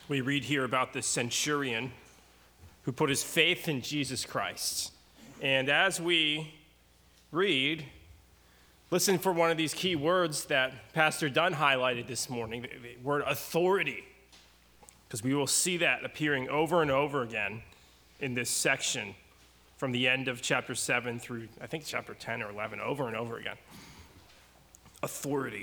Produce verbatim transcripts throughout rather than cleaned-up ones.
We read here about the centurion who put his faith in Jesus Christ. And as we read, listen for one of these key words that Pastor Dunn highlighted this morning, the word authority, because we will see that appearing over and over again in this section from the end of chapter seven through, I think, chapter ten or eleven, over and over again. Authority.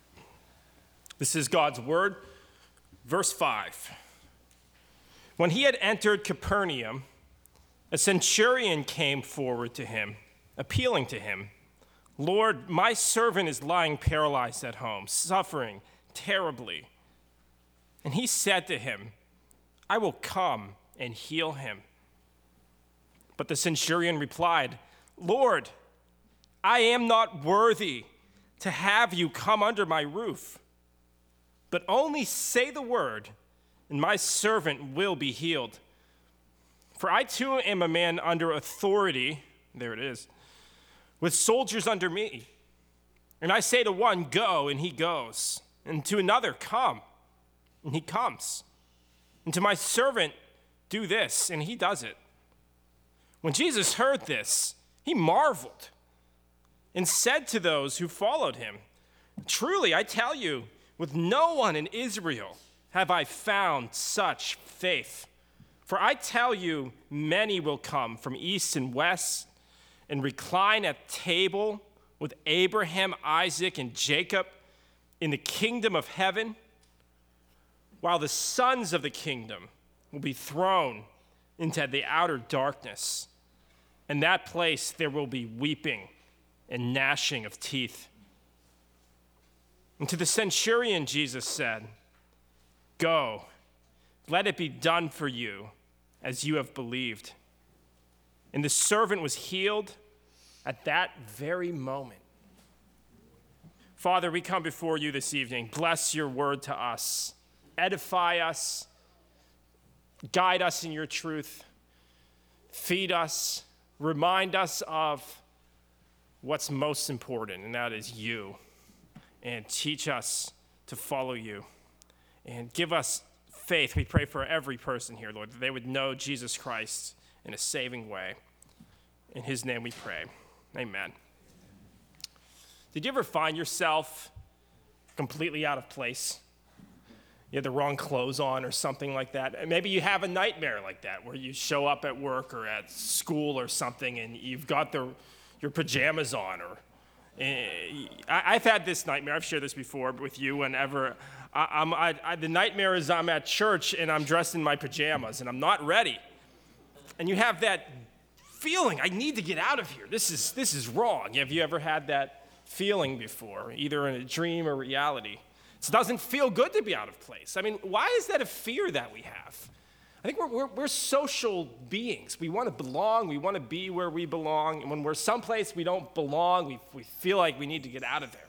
This is God's word. Verse five. When he had entered Capernaum, a centurion came forward to him, appealing to him, "Lord, my servant is lying paralyzed at home, suffering terribly." And he said to him, "I will come and heal him." But the centurion replied, "Lord, I am not worthy to have you come under my roof, but only say the word, and my servant will be healed. For I too am a man under authority," there it is, "with soldiers under me. And I say to one, 'Go,' and he goes, and to another, 'Come,' and he comes. And to my servant, 'Do this,' and he does it." When Jesus heard this, he marveled and said to those who followed him, "Truly, I tell you, with no one in Israel have I found such faith. For I tell you, many will come from east and west and recline at table with Abraham, Isaac, and Jacob in the kingdom of heaven, while the sons of the kingdom will be thrown into the outer darkness. In that place there will be weeping and gnashing of teeth." And to the centurion Jesus said, "Go, let it be done for you as you have believed." And the servant was healed at that very moment. Father, we come before you this evening. Bless your word to us. Edify us. Guide us in your truth. Feed us. Remind us of what's most important, and that is you. And teach us to follow you. And give us faith. We pray for every person here, Lord, that they would know Jesus Christ in a saving way. In his name we pray. Amen. Did you ever find yourself completely out of place? You had the wrong clothes on or something like that. And maybe you have a nightmare like that where you show up at work or at school or something and you've got the, your pajamas on. Or uh, I, I've had this nightmare. I've shared this before with you whenever I, I'm, I, I, the nightmare is I'm at church and I'm dressed in my pajamas and I'm not ready. And you have that feeling, I need to get out of here. This is, this is wrong. Have you ever had that feeling before, either in a dream or reality? It doesn't feel good to be out of place. I mean, why is that a fear that we have? I think we're, we're, we're social beings. We want to belong. We want to be where we belong. And when we're someplace we don't belong, we, we feel like we need to get out of there.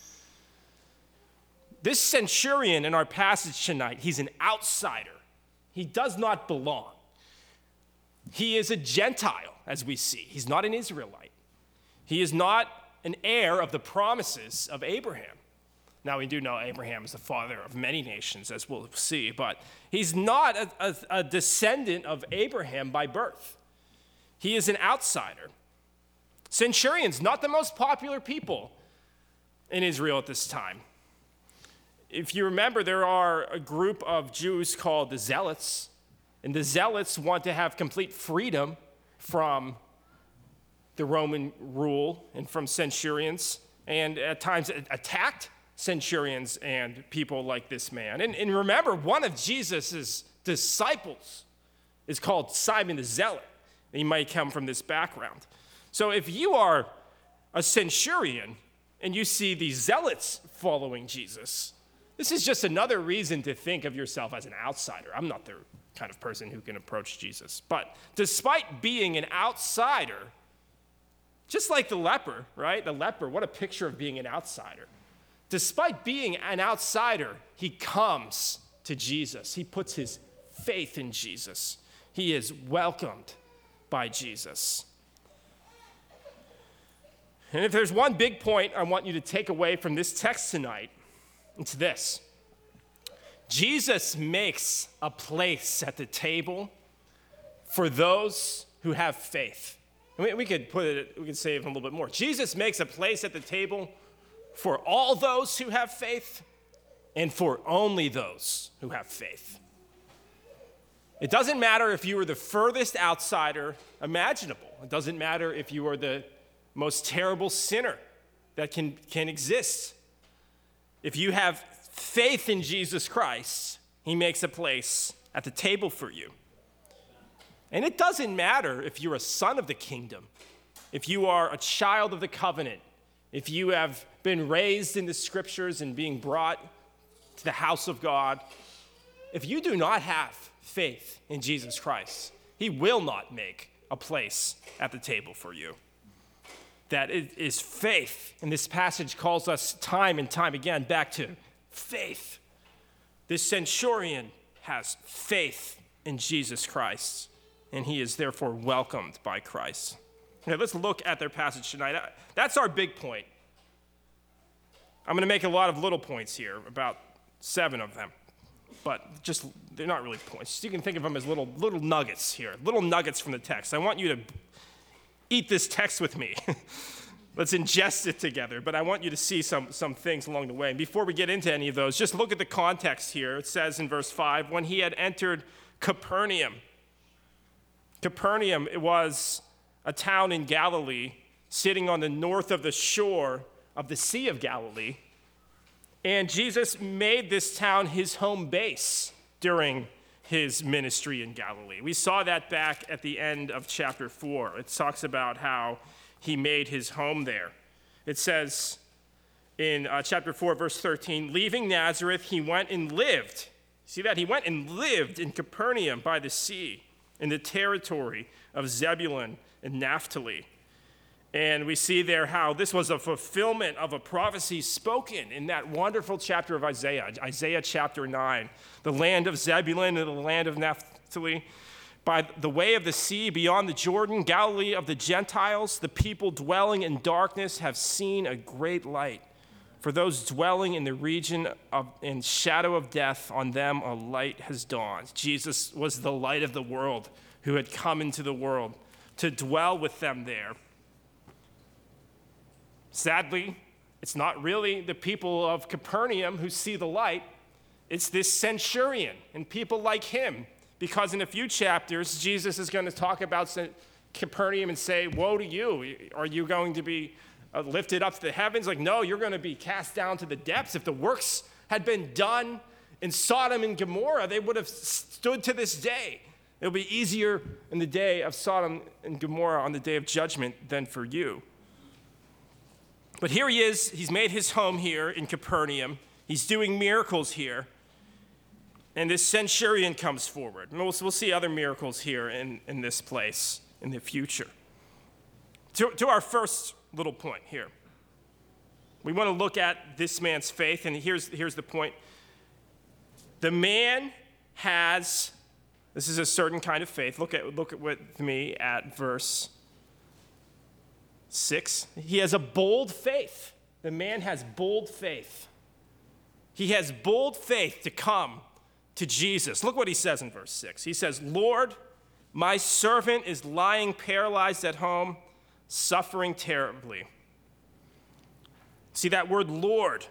This centurion in our passage tonight, he's an outsider. He does not belong. He is a Gentile, as we see. He's not an Israelite. He is not an heir of the promises of Abraham. Now, we do know Abraham is the father of many nations, as we'll see, but he's not a, a, a descendant of Abraham by birth. He is an outsider. Centurions, not the most popular people in Israel at this time. If you remember, there are a group of Jews called the Zealots, and the Zealots want to have complete freedom from the Roman rule and from centurions, and at times attacked centurions and people like this man. And, and remember, one of Jesus' disciples is called Simon the Zealot. He might come from this background. So if you are a centurion and you see these zealots following Jesus, this is just another reason to think of yourself as an outsider. I'm not the kind of person who can approach Jesus. But despite being an outsider, just like the leper, right? The leper, what a picture of being an outsider. Despite being an outsider, he comes to Jesus. He puts his faith in Jesus. He is welcomed by Jesus. And if there's one big point I want you to take away from this text tonight, it's this. Jesus makes a place at the table for those who have faith. We, we could put it, we could say it a little bit more. Jesus makes a place at the table for all those who have faith and for only those who have faith. It doesn't matter if you are the furthest outsider imaginable. It doesn't matter if you are the most terrible sinner that can, can exist. If you have faith in Jesus Christ, he makes a place at the table for you. And it doesn't matter if you're a son of the kingdom, if you are a child of the covenant, if you have been raised in the scriptures and being brought to the house of God. If you do not have faith in Jesus Christ, he will not make a place at the table for you. That it is faith. And this passage calls us time and time again back to faith. This centurion has faith in Jesus Christ, and he is therefore welcomed by Christ. Okay, let's look at their passage tonight. That's our big point. I'm going to make a lot of little points here, about seven of them, but just they're not really points. You can think of them as little little nuggets here, little nuggets from the text. I want you to eat this text with me. Let's ingest it together, but I want you to see some, some things along the way. And before we get into any of those, just look at the context here. It says in verse five, when he had entered Capernaum. Capernaum, it was a town in Galilee, sitting on the north of the shore of the Sea of Galilee. And Jesus made this town his home base during his ministry in Galilee. We saw that back at the end of chapter four. It talks about how he made his home there. It says in uh, chapter four, verse thirteen, leaving Nazareth, he went and lived. See that? He went and lived in Capernaum by the sea, in the territory of Zebulun and Naphtali. And we see there how this was a fulfillment of a prophecy spoken in that wonderful chapter of Isaiah, Isaiah chapter nine. The land of Zebulun and the land of Naphtali, by the way of the sea beyond the Jordan, Galilee of the Gentiles, the people dwelling in darkness have seen a great light. For those dwelling in the region of in shadow of death, on them a light has dawned. Jesus was the light of the world who had come into the world to dwell with them there. Sadly, it's not really the people of Capernaum who see the light. It's this centurion and people like him. Because in a few chapters, Jesus is going to talk about Capernaum and say, woe to you. Are you going to be lifted up to the heavens? Like, no, you're going to be cast down to the depths. If the works had been done in Sodom and Gomorrah, they would have stood to this day. It'll be easier in the day of Sodom and Gomorrah on the day of judgment than for you. But here he is. He's made his home here in Capernaum. He's doing miracles here. And this centurion comes forward. And we'll, we'll see other miracles here in, in this place in the future. To, to our first little point here. We want to look at this man's faith, and here's, here's the point. The man has, this is a certain kind of faith. Look at, look at with me at verse six. He has a bold faith. The man has bold faith. He has bold faith to come to Jesus. Look what he says in verse six. He says, Lord, my servant is lying paralyzed at home, suffering terribly. See that word Lord?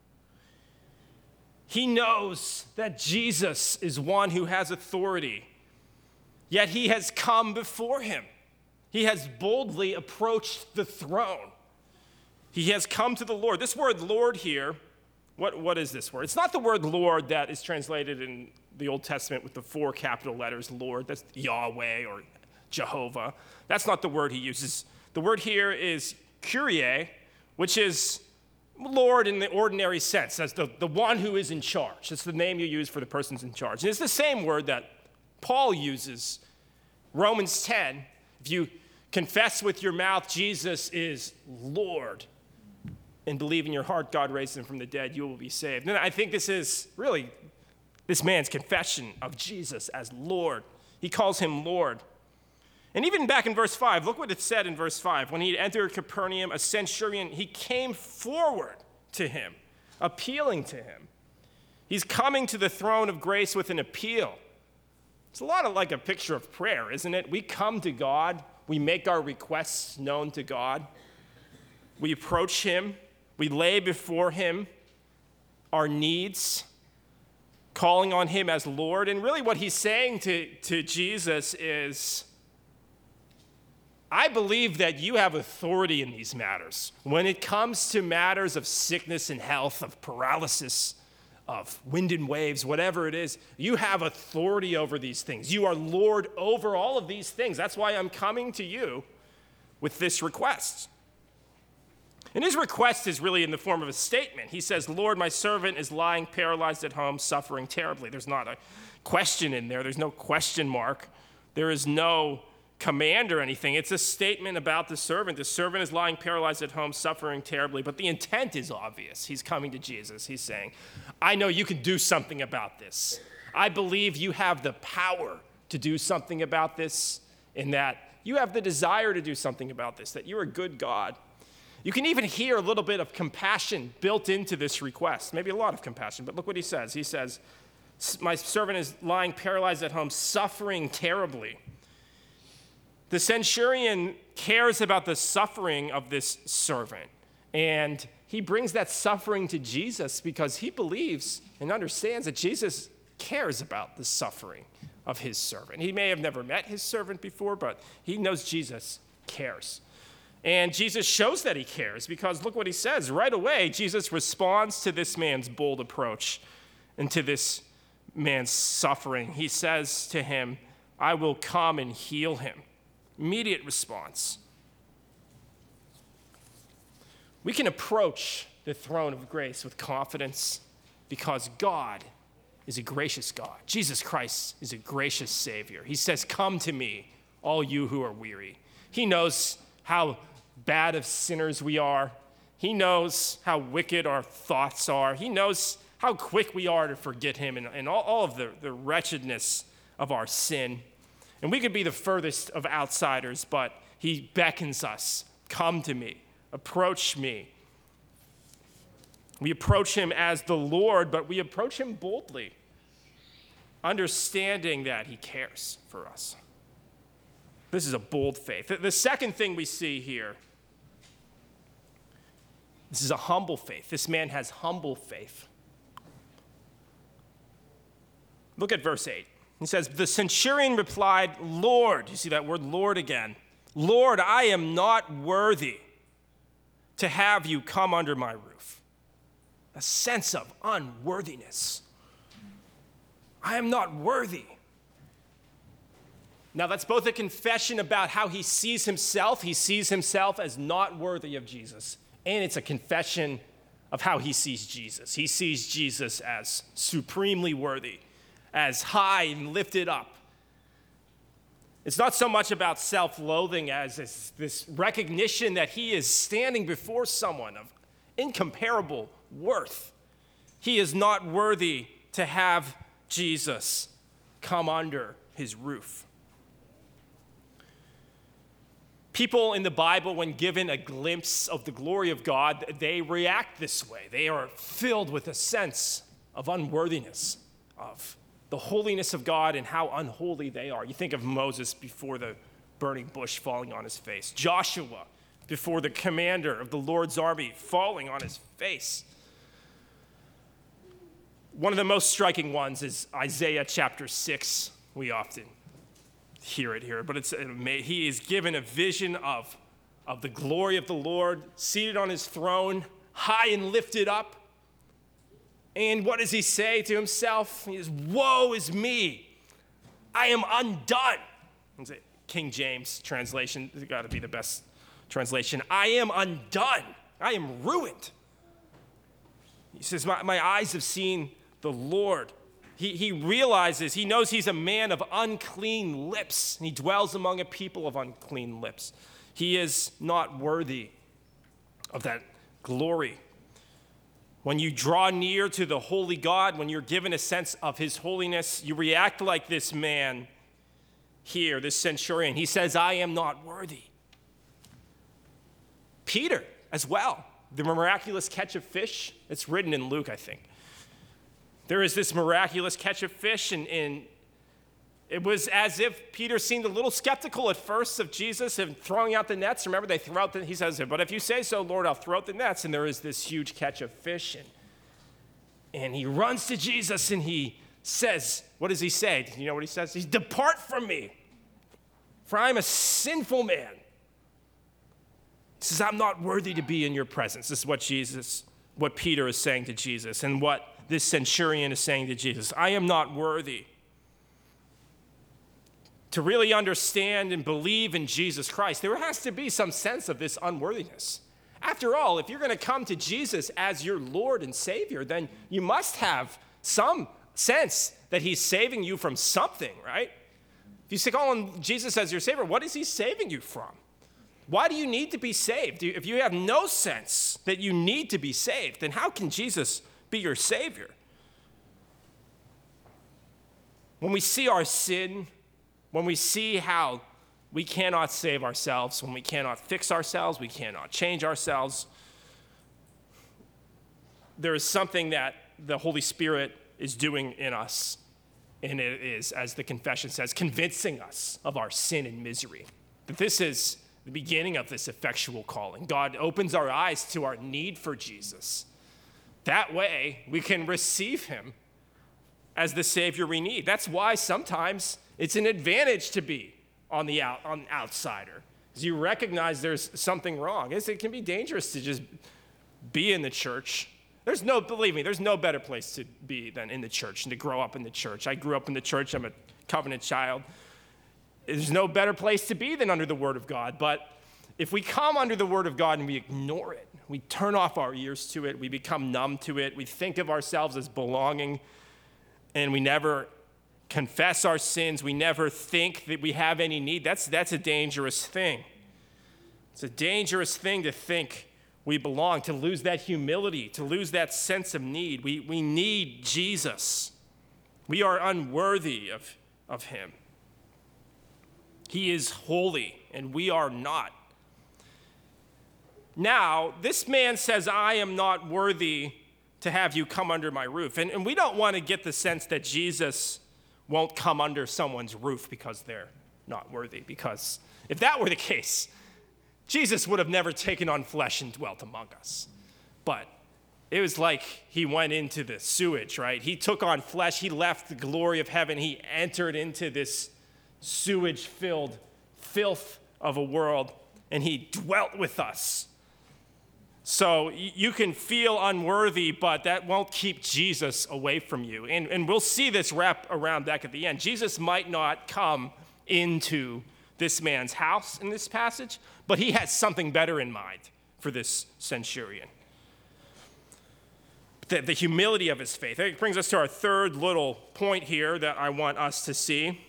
He knows that Jesus is one who has authority, yet he has come before him. He has boldly approached the throne. He has come to the Lord. This word Lord here, what, what is this word? It's not the word Lord that is translated in the Old Testament with the four capital letters, Lord. That's Yahweh or Jehovah. That's not the word he uses. The word here is Kyrie, which is Lord in the ordinary sense. That's the, the one who is in charge. That's the name you use for the person's in charge. And it's the same word that Paul uses. Romans ten, if you confess with your mouth Jesus is Lord and believe in your heart God raised him from the dead, you will be saved. And I think this is really this man's confession of Jesus as Lord. He calls him Lord. And even back in verse five, look what it said in verse five. When he entered Capernaum, a centurion, he came forward to him, appealing to him. He's coming to the throne of grace with an appeal. It's a lot of like a picture of prayer, isn't it? We come to God. We make our requests known to God. We approach him. We lay before him our needs, calling on him as Lord. And really what he's saying to, to Jesus is, I believe that you have authority in these matters. When it comes to matters of sickness and health, of paralysis, of wind and waves, whatever it is, you have authority over these things. You are Lord over all of these things. That's why I'm coming to you with this request. And his request is really in the form of a statement. He says, Lord, my servant is lying paralyzed at home, suffering terribly. There's not a question in there. There's no question mark. There is no command or anything. It's a statement about the servant. The servant is lying paralyzed at home, suffering terribly, but the intent is obvious. He's coming to Jesus. He's saying, I know you can do something about this. I believe you have the power to do something about this, in that you have the desire to do something about this, that you're a good God. You can even hear a little bit of compassion built into this request, maybe a lot of compassion, but look what he says. He says, my servant is lying paralyzed at home, suffering terribly. The centurion cares about the suffering of this servant, and he brings that suffering to Jesus because he believes and understands that Jesus cares about the suffering of his servant. He may have never met his servant before, but he knows Jesus cares. And Jesus shows that he cares because look what he says. Right away, Jesus responds to this man's bold approach and to this man's suffering. He says to him, I will come and heal him. Immediate response. We can approach the throne of grace with confidence because God is a gracious God. Jesus Christ is a gracious Savior. He says, come to me, all you who are weary. He knows how bad of sinners we are. He knows how wicked our thoughts are. He knows how quick we are to forget him and, and all, all of the, the wretchedness of our sin. And we could be the furthest of outsiders, but he beckons us, come to me, approach me. We approach him as the Lord, but we approach him boldly, understanding that he cares for us. This is a bold faith. The second thing we see here, this is a humble faith. This man has humble faith. Look at verse eight. He says, the centurion replied, Lord, you see that word Lord again. Lord, I am not worthy to have you come under my roof. A sense of unworthiness. I am not worthy. Now that's both a confession about how he sees himself. He sees himself as not worthy of Jesus. And it's a confession of how he sees Jesus. He sees Jesus as supremely worthy, as high and lifted up. It's not so much about self-loathing as this, this recognition that he is standing before someone of incomparable worth. He is not worthy to have Jesus come under his roof. People in the Bible, when given a glimpse of the glory of God, they react this way. They are filled with a sense of unworthiness, of the holiness of God and how unholy they are. You think of Moses before the burning bush falling on his face, Joshua before the commander of the Lord's army falling on his face. One of the most striking ones is Isaiah chapter six. We often hear it here, but it's he is given a vision of, of the glory of the Lord seated on his throne, high and lifted up. And what does he say to himself? He says, woe is me, I am undone. King James translation, it's got to be the best translation. I am undone, I am ruined. He says, my, my eyes have seen the Lord. He, he realizes, he knows he's a man of unclean lips. And he dwells among a people of unclean lips. He is not worthy of that glory. When you draw near to the holy God, when you're given a sense of his holiness, you react like this man here, this centurion. He says, I am not worthy. Peter as well. The miraculous catch of fish, it's written in Luke, I think. There is this miraculous catch of fish, and, and it was as if Peter seemed a little skeptical at first of Jesus and throwing out the nets. Remember, they throw out the, he says, but if you say so, Lord, I'll throw out the nets. And there is this huge catch of fish. And, and he runs to Jesus and he says, what does he say? You know what he says? He's, depart from me, for I am a sinful man. He says, I'm not worthy to be in your presence. This is what Jesus, what Peter is saying to Jesus, and what this centurion is saying to Jesus. I am not worthy. To really understand and believe in Jesus Christ, there has to be some sense of this unworthiness. After all, if you're going to come to Jesus as your Lord and Savior, then you must have some sense that he's saving you from something, right? If you say, call on Jesus as your Savior, what is he saving you from? Why do you need to be saved? If you have no sense that you need to be saved, then how can Jesus be your Savior? When we see our sin, when we see how we cannot save ourselves, when we cannot fix ourselves, we cannot change ourselves, there is something that the Holy Spirit is doing in us, and it is, as the confession says, convincing us of our sin and misery. That this is the beginning of this effectual calling. God opens our eyes to our need for Jesus. That way, we can receive him as the Savior we need. That's why sometimes it's an advantage to be on the out, on the outsider, because you recognize there's something wrong. It's, it can be dangerous to just be in the church. There's no, believe me, there's no better place to be than in the church and to grow up in the church. I grew up in the church. I'm a covenant child. There's no better place to be than under the Word of God. But if we come under the Word of God and we ignore it, we turn off our ears to it, we become numb to it, we think of ourselves as belonging, and we never confess our sins, we never think that we have any need, that's, that's a dangerous thing. It's a dangerous thing to think we belong, to lose that humility, to lose that sense of need. We, we need Jesus. We are unworthy of, of him. He is holy, and we are not. Now, this man says, I am not worthy to have you come under my roof. And, and we don't want to get the sense that Jesus won't come under someone's roof because they're not worthy. Because if that were the case, Jesus would have never taken on flesh and dwelt among us. But it was like he went into the sewage, right? He took on flesh. He left the glory of heaven. He entered into this sewage-filled filth of a world, and he dwelt with us. So you can feel unworthy, but that won't keep Jesus away from you. And, and we'll see this wrap around back at the end. Jesus might not come into this man's house in this passage, but he has something better in mind for this centurion. The, the humility of his faith. It brings us to our third little point here that I want us to see.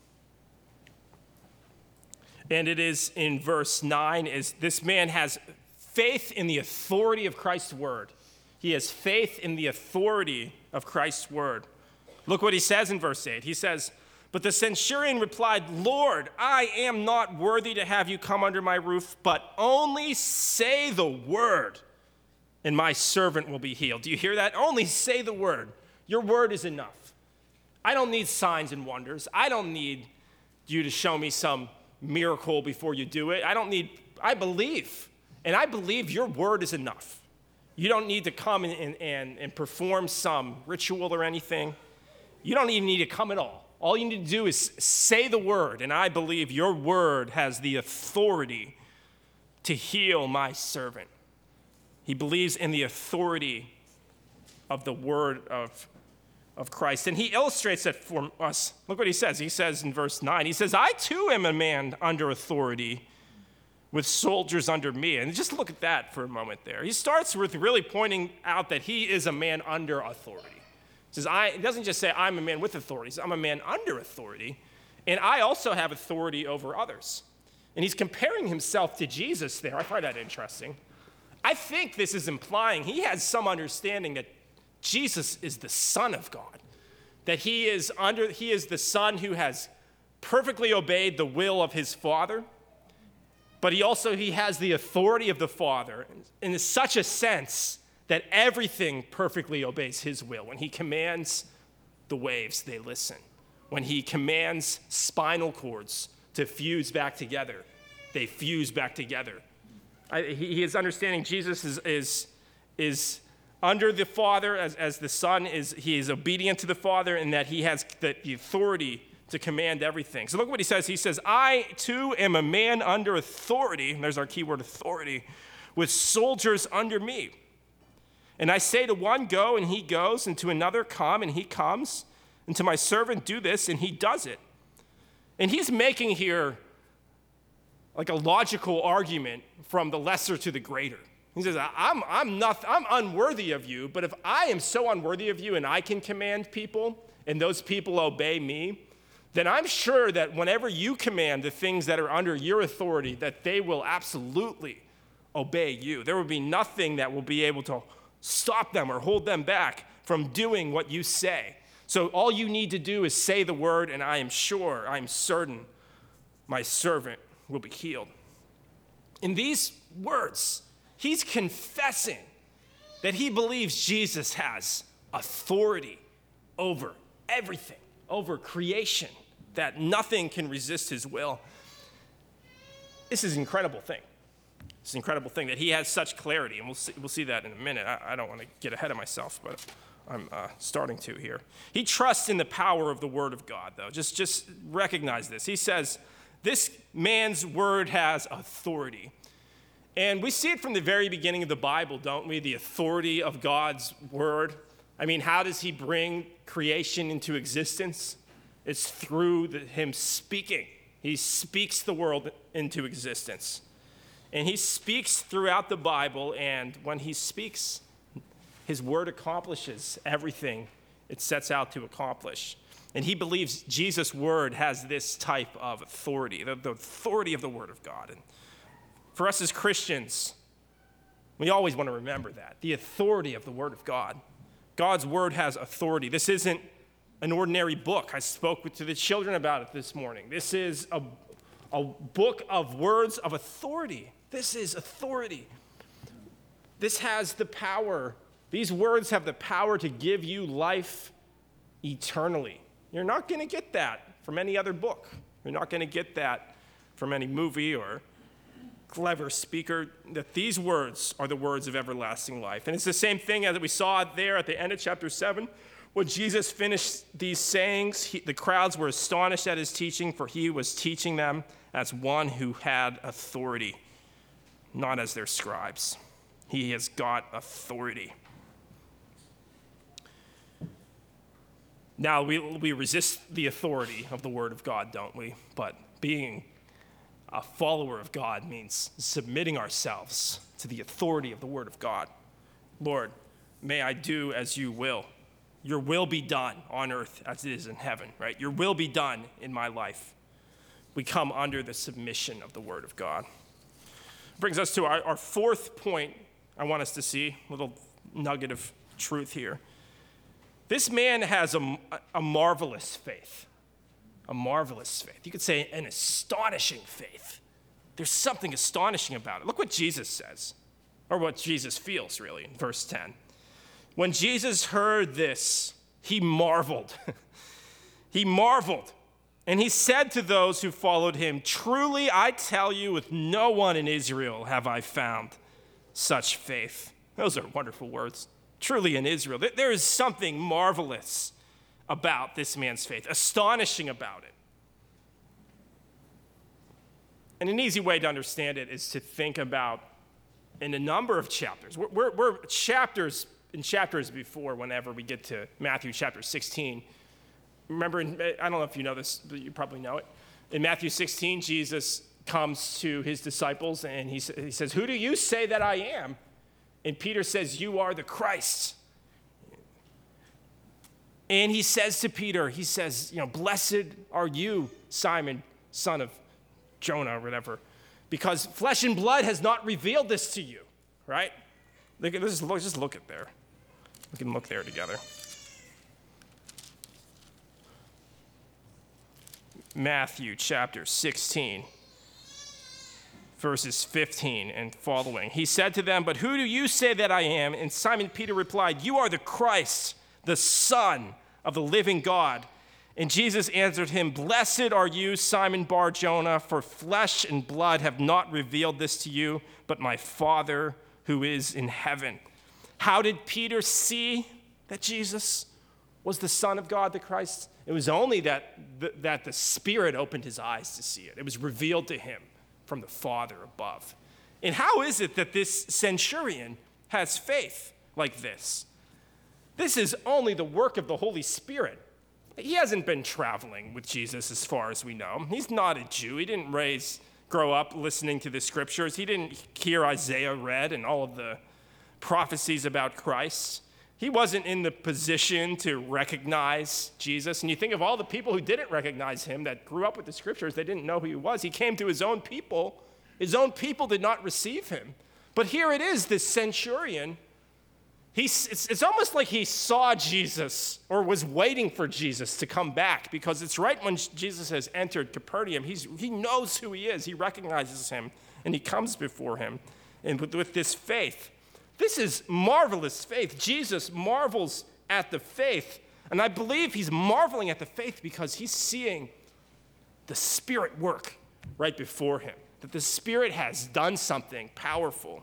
And it is in verse nine, is this man has faith in the authority of Christ's word. He has faith in the authority of Christ's word. Look what he says in verse eight. He says, but the centurion replied, Lord, I am not worthy to have you come under my roof, but only say the word, and my servant will be healed. Do you hear that? Only say the word. Your word is enough. I don't need signs and wonders. I don't need you to show me some miracle before you do it. I don't need, I believe. And I believe your word is enough. You don't need to come and, and, and perform some ritual or anything. You don't even need to come at all. All you need to do is say the word, and I believe your word has the authority to heal my servant. He believes in the authority of the word of, of Christ. And he illustrates it for us. Look what he says. He says in verse nine, he says, I too am a man under authority, with soldiers under me. And just look at that for a moment there. He starts with really pointing out that he is a man under authority. He says, I, it doesn't just say I'm a man with authority. He says, I'm a man under authority, and I also have authority over others. And he's comparing himself to Jesus there. I find that interesting. I think this is implying he has some understanding that Jesus is the Son of God, that he is under, he is the Son who has perfectly obeyed the will of his Father, but he also he has the authority of the Father in such a sense that everything perfectly obeys his will. When he commands the waves, they listen. When he commands spinal cords to fuse back together, they fuse back together. I, he, he is understanding Jesus is, is, is under the Father as, as the Son, is he is obedient to the Father, and that he has the, the authority to command everything. So look what he says. He says, I too am a man under authority, and there's our key word, authority, with soldiers under me. And I say to one, go, and he goes, and to another, come, and he comes, and to my servant, do this, and he does it. And he's making here like a logical argument from the lesser to the greater. He says, I'm, I'm, not, I'm unworthy of you, but if I am so unworthy of you and I can command people and those people obey me, then I'm sure that whenever you command the things that are under your authority, that they will absolutely obey you. There will be nothing that will be able to stop them or hold them back from doing what you say. So all you need to do is say the word, and I am sure, I am certain, my servant will be healed. In these words, he's confessing that he believes Jesus has authority over everything, over creation, that nothing can resist his will. This is an incredible thing. It's an incredible thing that he has such clarity, and we'll see, we'll see that in a minute. I, I don't want to get ahead of myself, but I'm uh, starting to here. He trusts in the power of the word of God, though. Just, just recognize this. He says, this man's word has authority. And we see it from the very beginning of the Bible, don't we? The authority of God's word. I mean, how does he bring creation into existence? It's through the, him speaking. He speaks the world into existence. And he speaks throughout the Bible, and when he speaks, his word accomplishes everything it sets out to accomplish. And he believes Jesus' word has this type of authority, the, the authority of the word of God. And for us as Christians, we always want to remember that, the authority of the word of God. God's word has authority. This isn't an ordinary book. I spoke to the children about it this morning. This is a, a book of words of authority. This is authority. This has the power. These words have the power to give you life eternally. You're not going to get that from any other book. You're not going to get that from any movie or clever speaker, that these words are the words of everlasting life. And it's the same thing as we saw there at the end of chapter seven. When Jesus finished these sayings, he, the crowds were astonished at his teaching, for he was teaching them as one who had authority, not as their scribes. He has got authority. Now, we, we resist the authority of the word of God, don't we? But being a follower of God means submitting ourselves to the authority of the word of God. Lord, may I do as you will. Your will be done on earth as it is in heaven, right? Your will be done in my life. We come under the submission of the word of God. Brings us to our, our fourth point I want us to see, a little nugget of truth here. This man has a, a marvelous faith. A marvelous faith. You could say an astonishing faith. There's something astonishing about it. Look what Jesus says, or what Jesus feels, really, in verse ten. When Jesus heard this, he marveled. He marveled. And he said to those who followed him, truly, I tell you, with no one in Israel have I found such faith. Those are wonderful words. Truly in Israel. There is something marvelous about this man's faith, astonishing about it. And an easy way to understand it is to think about in a number of chapters. We're, we're, we're chapters in chapters before whenever we get to Matthew chapter sixteen. Remember, in, I don't know if you know this, but you probably know it. In Matthew sixteen, Jesus comes to his disciples and he, he says, who do you say that I am? And Peter says, you are the Christ. And he says to Peter, he says, you know, blessed are you, Simon, son of Jonah, or whatever, because flesh and blood has not revealed this to you, right? Look at this, just look at there. We can look there together. Matthew chapter sixteen, verses fifteen and following. He said to them, "But who do you say that I am?" And Simon Peter replied, "You are the Christ, the Son of the living God." And Jesus answered him, "Blessed are you, Simon Bar-Jonah, for flesh and blood have not revealed this to you, but my Father who is in heaven." How did Peter see that Jesus was the Son of God, the Christ? It was only that the, that the Spirit opened his eyes to see it. It was revealed to him from the Father above. And how is it that this centurion has faith like this? This is only the work of the Holy Spirit. He hasn't been traveling with Jesus as far as we know. He's not a Jew. He didn't raise, grow up listening to the scriptures. He didn't hear Isaiah read and all of the prophecies about Christ. He wasn't in the position to recognize Jesus. And you think of all the people who didn't recognize him, that grew up with the scriptures, they didn't know who he was. He came to his own people. His own people did not receive him. But here it is, this centurion. He's, it's, it's almost like he saw Jesus or was waiting for Jesus to come back, because it's right when Jesus has entered Capernaum. He's, he knows who he is. He recognizes him, and he comes before him and with, with this faith. This is marvelous faith. Jesus marvels at the faith, and I believe he's marveling at the faith because he's seeing the Spirit work right before him, that the Spirit has done something powerful.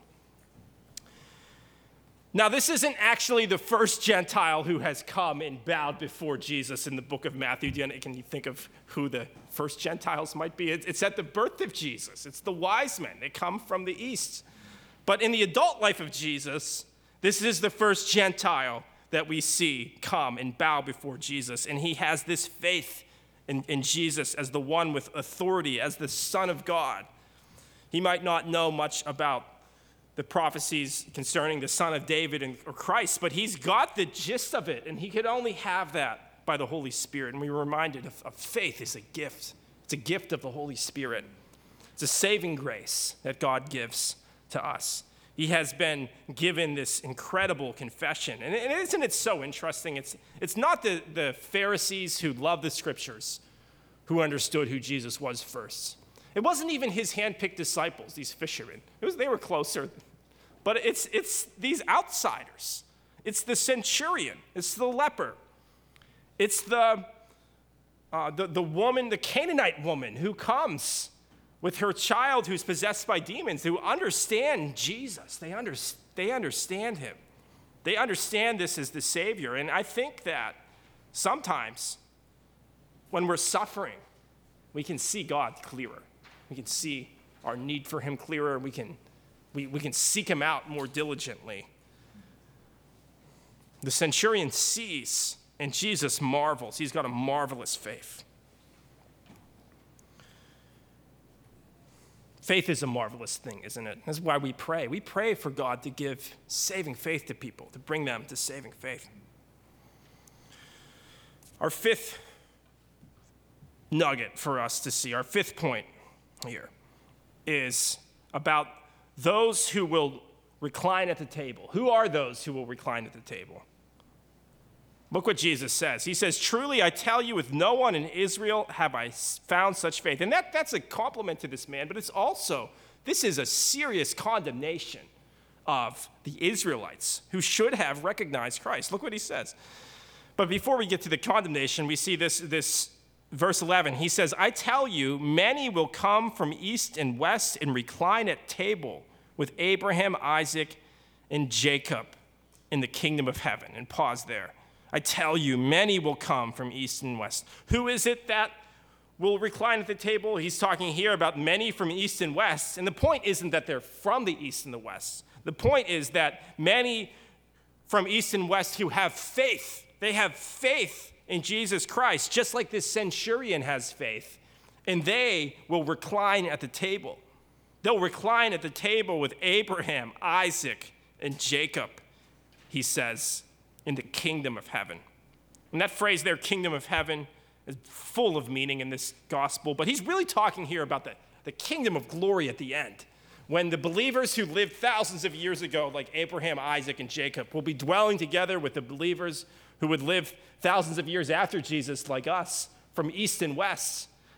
Now, this isn't actually the first Gentile who has come and bowed before Jesus in the book of Matthew. Can you think of who the first Gentiles might be? It's at the birth of Jesus. It's the wise men. They come from the east. But in the adult life of Jesus, this is the first Gentile that we see come and bow before Jesus. And he has this faith in, in Jesus as the one with authority, as the Son of God. He might not know much about the prophecies concerning the Son of David and or Christ, but he's got the gist of it, and he could only have that by the Holy Spirit. And we were reminded of, of faith is a gift. It's a gift of the Holy Spirit. It's a saving grace that God gives to us. He has been given this incredible confession. And, and isn't it so interesting? It's, it's not the, the Pharisees who love the scriptures who understood who Jesus was first. It wasn't even his handpicked disciples, these fishermen. It was, they were closer. But it's, it's these outsiders. It's the centurion. It's the leper. It's the, uh, the, the woman, the Canaanite woman who comes with her child who's possessed by demons, who understand Jesus. They, under, they understand him. They understand this as the Savior. And I think that sometimes when we're suffering, we can see God clearer. We can see our need for him clearer. We can, we, we can seek him out more diligently. The centurion sees, and Jesus marvels. He's got a marvelous faith. Faith is a marvelous thing, isn't it? That's why we pray. We pray for God to give saving faith to people, to bring them to saving faith. Our fifth nugget for us to see, our fifth point here, is about those who will recline at the table. Who are those who will recline at the table? Look what Jesus says. He says, "Truly I tell you, with no one in Israel have I found such faith." And that, that's a compliment to this man, but it's also, this is a serious condemnation of the Israelites who should have recognized Christ. Look what he says. But before we get to the condemnation, we see this, this verse eleven. He says, "I tell you, many will come from east and west and recline at table with Abraham, Isaac, and Jacob in the kingdom of heaven." And pause there. I tell you, many will come from east and west. Who is it that will recline at the table? He's talking here about many from east and west. And the point isn't that they're from the east and the west. The point is that many from east and west who have faith, they have faith in Jesus Christ, just like this centurion has faith, and they will recline at the table. They'll recline at the table with Abraham, Isaac, and Jacob, he says, in the kingdom of heaven. And that phrase there, kingdom of heaven, is full of meaning in this gospel, but he's really talking here about the, the kingdom of glory at the end, when the believers who lived thousands of years ago, like Abraham, Isaac, and Jacob, will be dwelling together with the believers who would live thousands of years after Jesus, like us, from east and west.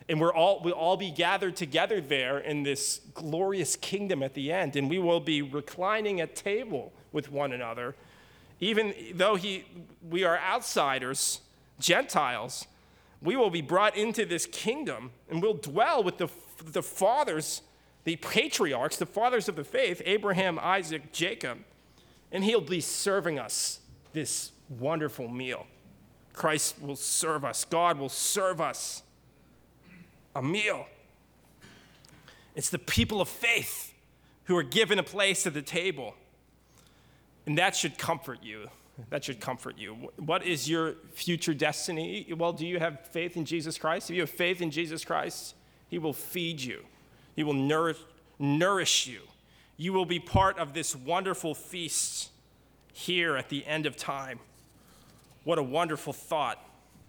And we're all, we'll all be gathered together there in this glorious kingdom at the end. And we will be reclining at table with one another. Even though he, we are outsiders, Gentiles, we will be brought into this kingdom and we'll dwell with the, the fathers, the patriarchs, the fathers of the faith, Abraham, Isaac, Jacob. And he'll be serving us this wonderful meal. Christ will serve us. God will serve us a meal. It's the people of faith who are given a place at the table. And that should comfort you. That should comfort you. What is your future destiny? Well, do you have faith in Jesus Christ? If you have faith in Jesus Christ, he will feed you. He will nourish, nourish you. You will be part of this wonderful feast here at the end of time. What a wonderful thought.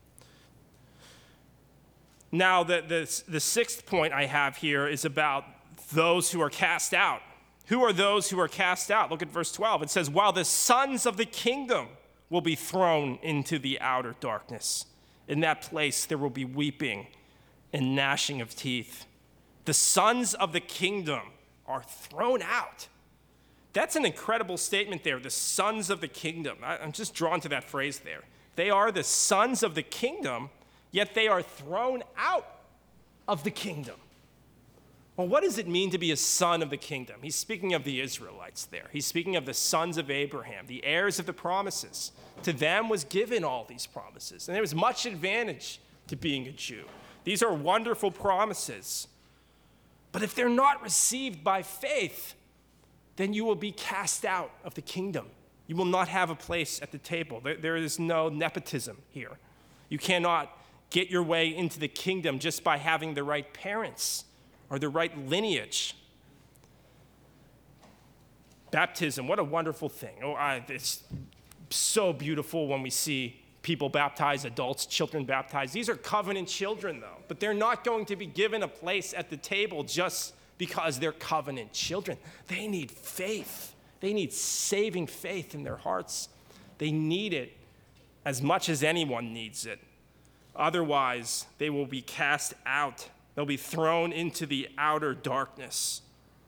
Now, the, the, the sixth point I have here is about those who are cast out. Who are those who are cast out? Look at verse twelve. It says, while the sons of the kingdom will be thrown into the outer darkness. In that place, there will be weeping and gnashing of teeth. The sons of the kingdom are thrown out. That's an incredible statement there, the sons of the kingdom. I, I'm just drawn to that phrase there. They are the sons of the kingdom, yet they are thrown out of the kingdom. Well, what does it mean to be a son of the kingdom? He's speaking of the Israelites there. He's speaking of the sons of Abraham, the heirs of the promises. To them was given all these promises, and there was much advantage to being a Jew. These are wonderful promises. But if they're not received by faith, then you will be cast out of the kingdom. You will not have a place at the table. There, there is no nepotism here. You cannot get your way into the kingdom just by having the right parents or the right lineage. Baptism, what a wonderful thing. Oh, I, it's so beautiful when we see people baptized, adults, children baptized. These are covenant children, though, but they're not going to be given a place at the table just because they're covenant children. They need faith. They need saving faith in their hearts. They need it as much as anyone needs it. Otherwise, they will be cast out. They'll be thrown into the outer darkness.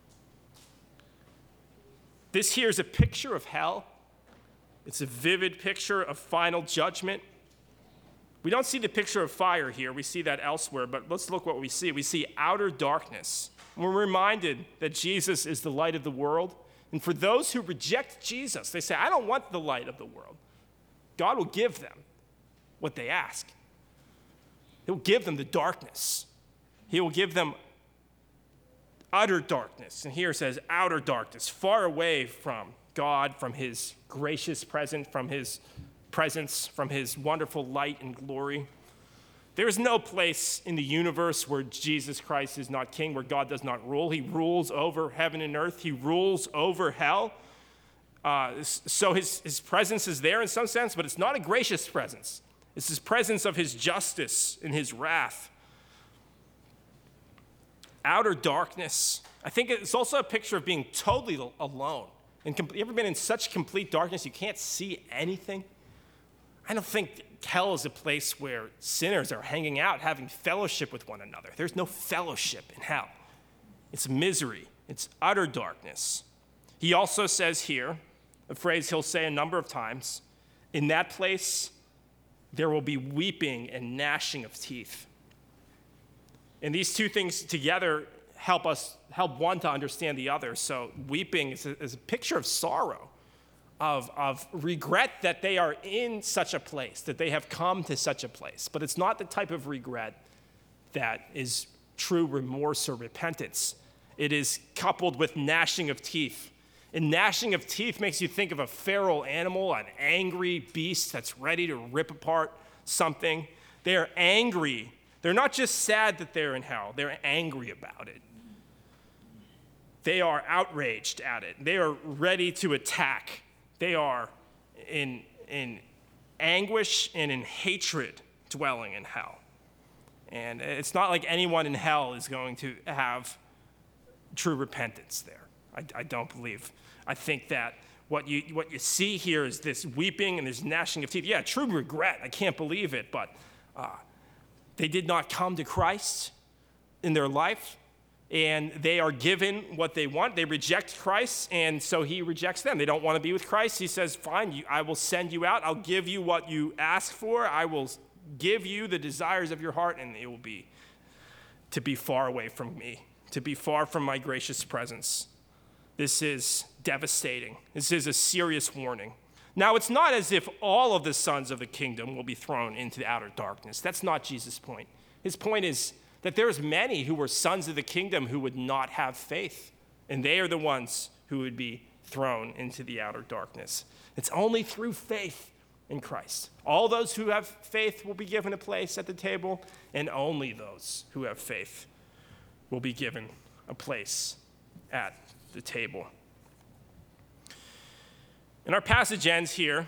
This here is a picture of hell. It's a vivid picture of final judgment. We don't see the picture of fire here. We see that elsewhere, but let's look what we see. We see outer darkness. We're reminded that Jesus is the light of the world. And for those who reject Jesus, they say, I don't want the light of the world. God will give them what they ask. He'll give them the darkness. He will give them utter darkness. And here it says outer darkness, far away from God, from his gracious presence, from his presence, from his wonderful light and glory. There is no place in the universe where Jesus Christ is not king, where God does not rule. He rules over heaven and earth. He rules over hell. Uh, so his, his presence is there in some sense, but it's not a gracious presence. It's his presence of his justice and his wrath. Outer darkness. I think it's also a picture of being totally alone. And com- you ever been in such complete darkness you can't see anything? I don't think hell is a place where sinners are hanging out, having fellowship with one another. There's no fellowship in hell. It's misery. It's utter darkness. He also says here, a phrase he'll say a number of times, in that place there will be weeping and gnashing of teeth. And these two things together help us, help one to understand the other. So weeping is a, is a picture of sorrow, of, of regret that they are in such a place, that they have come to such a place. But it's not the type of regret that is true remorse or repentance. It is coupled with gnashing of teeth. And gnashing of teeth makes you think of a feral animal, an angry beast that's ready to rip apart something. They're angry. They're not just sad that they're in hell, they're angry about it. They are outraged at it. They are ready to attack. They are in, in anguish and in hatred dwelling in hell. And it's not like anyone in hell is going to have true repentance there. I, I don't believe. I think that what you, what you see here is this weeping and this gnashing of teeth. Yeah, true regret. I can't believe it, but uh, they did not come to Christ. in their life, and they are given what they want. They reject Christ, and so he rejects them. They don't want to be with Christ. He says, fine, you, I will send you out. I'll give you what you ask for. I will give you the desires of your heart, and it will be to be far away from me, to be far from my gracious presence. This is devastating. This is a serious warning. Now, it's not as if all of the sons of the kingdom will be thrown into the outer darkness. That's not Jesus' point. His point is that there's many who were sons of the kingdom who would not have faith, and they are the ones who would be thrown into the outer darkness. It's only through faith in Christ. All those who have faith will be given a place at the table, and only those who have faith will be given a place at the table. And our passage ends here.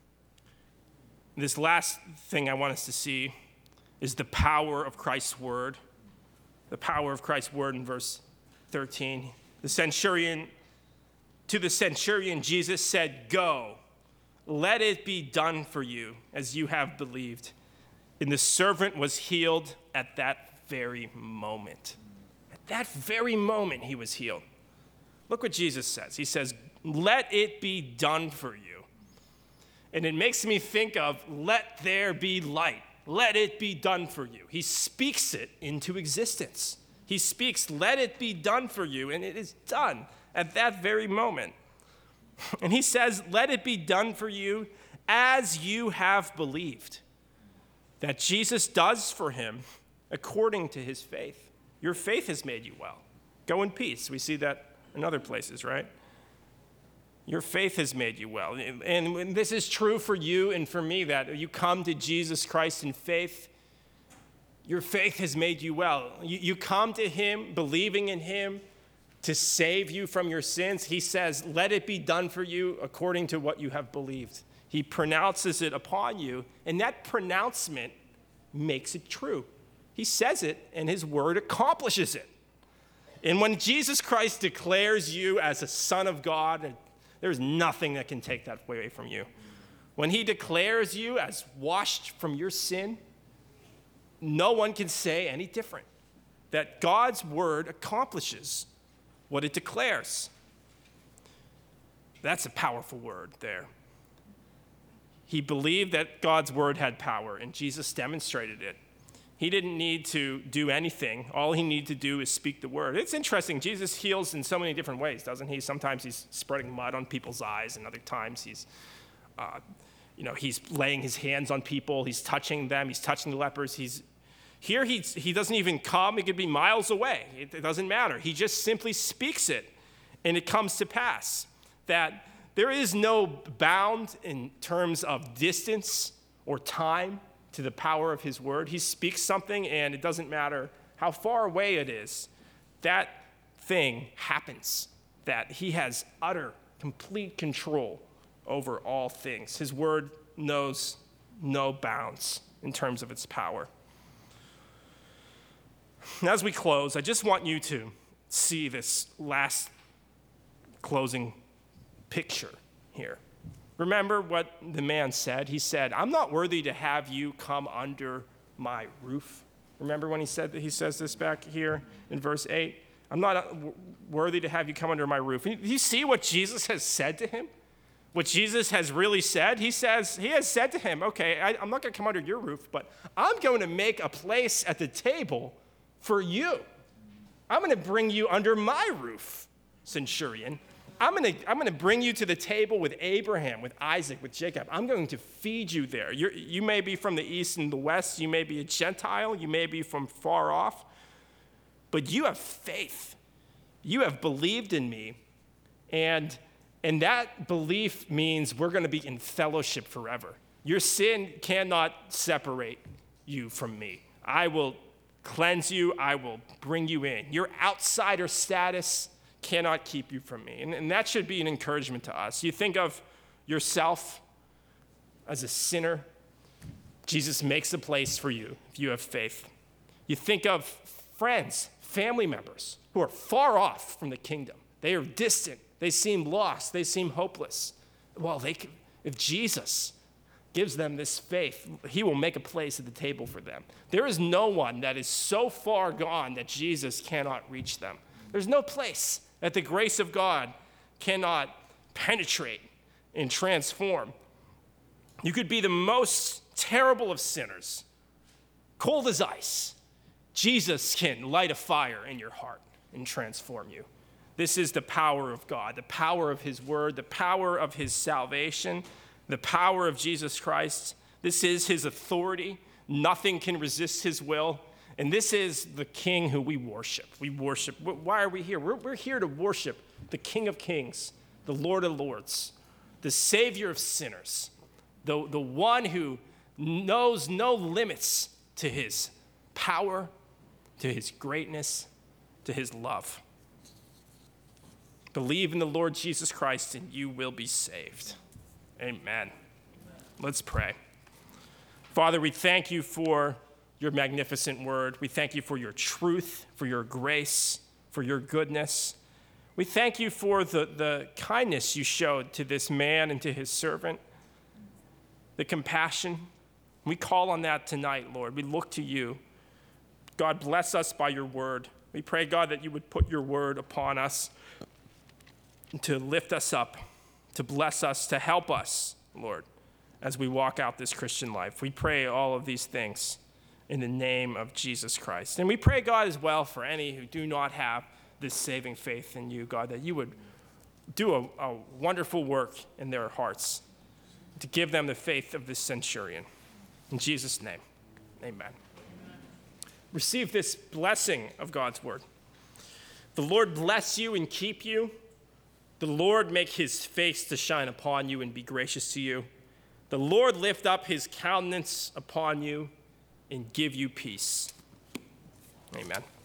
This last thing I want us to see is the power of Christ's word. The power of Christ's word in verse thirteen. The centurion, to the centurion, Jesus said, "Go, let it be done for you as you have believed." And the servant was healed at that very moment. At that very moment, he was healed. Look what Jesus says. He says, "Let it be done for you." And it makes me think of, let there be light. Let it be done for you. He speaks it into existence. He speaks, let it be done for you, and it is done at that very moment. And he says, let it be done for you as you have believed. That Jesus does for him according to his faith. Your faith has made you well. Go in peace. We see that in other places, right? Your faith has made you well. And this is true for you and for me, that you come to Jesus Christ in faith. Your faith has made you well. You, you come to him believing in him to save you from your sins. He says, let it be done for you according to what you have believed. He pronounces it upon you, and that pronouncement makes it true. He says it, and his word accomplishes it. And when Jesus Christ declares you as a son of God, there's nothing that can take that away from you. When he declares you as washed from your sin, no one can say any different. That God's word accomplishes what it declares. That's a powerful word there. He believed that God's word had power, and Jesus demonstrated it. He didn't need to do anything. All he needed to do is speak the word. It's interesting. Jesus heals in so many different ways, doesn't he? Sometimes he's spreading mud on people's eyes, and other times he's, uh, you know, he's laying his hands on people. He's touching them. He's touching the lepers. He's here. He he doesn't even come. He could be miles away. It, it doesn't matter. He just simply speaks it, and it comes to pass. That there is no bound in terms of distance or time to the power of his word. He speaks something, and it doesn't matter how far away it is. That thing happens. That he has utter, complete control over all things. His word knows no bounds in terms of its power. As we close, I just want you to see this last closing picture here. Remember what the man said? He said, I'm not worthy to have you come under my roof. Remember when he said that? He says this back here in verse eight. I'm not worthy to have you come under my roof. Do you see what Jesus has said to him? What Jesus has really said? He says, he has said to him, okay, I, I'm not going to come under your roof, but I'm going to make a place at the table for you. I'm going to bring you under my roof, centurion. I'm going to I'm going to bring you to the table with Abraham, with Isaac, with Jacob. I'm going to feed you there. You're, you may be from the east and the west. You may be a Gentile. You may be from far off. But you have faith. You have believed in me. And, and that belief means we're going to be in fellowship forever. Your sin cannot separate you from me. I will cleanse you. I will bring you in. Your outsider status cannot keep you from me. And, and that should be an encouragement to us. You think of yourself as a sinner. Jesus makes a place for you if you have faith. You think of friends, family members who are far off from the kingdom. They are distant. They seem lost. They seem hopeless. Well, they can, if Jesus gives them this faith, he will make a place at the table for them. There is no one that is so far gone that Jesus cannot reach them. There's no place that the grace of God cannot penetrate and transform. You could be the most terrible of sinners, cold as ice. Jesus can light a fire in your heart and transform you. This is the power of God, the power of his word, the power of his salvation, the power of Jesus Christ. This is his authority. Nothing can resist his will. And this is the King who we worship. We worship. Why are we here? We're, we're here to worship the King of Kings, the Lord of Lords, the Savior of sinners, the, the one who knows no limits to his power, to his greatness, to his love. Believe in the Lord Jesus Christ and you will be saved. Amen. Let's pray. Father, we thank you for your magnificent word. We thank you for your truth, for your grace, for your goodness. We thank you for the, the kindness you showed to this man and to his servant, the compassion. We call on that tonight, Lord. We look to you. God, bless us by your word. We pray, God, that you would put your word upon us to lift us up, to bless us, to help us, Lord, as we walk out this Christian life. We pray all of these things in the name of Jesus Christ. And we pray, God, as well for any who do not have this saving faith in you, God, that you would do a, a wonderful work in their hearts to give them the faith of this centurion. In Jesus' name, amen. Amen. Receive this blessing of God's word. The Lord bless you and keep you. The Lord make his face to shine upon you and be gracious to you. The Lord lift up his countenance upon you and give you peace. Amen.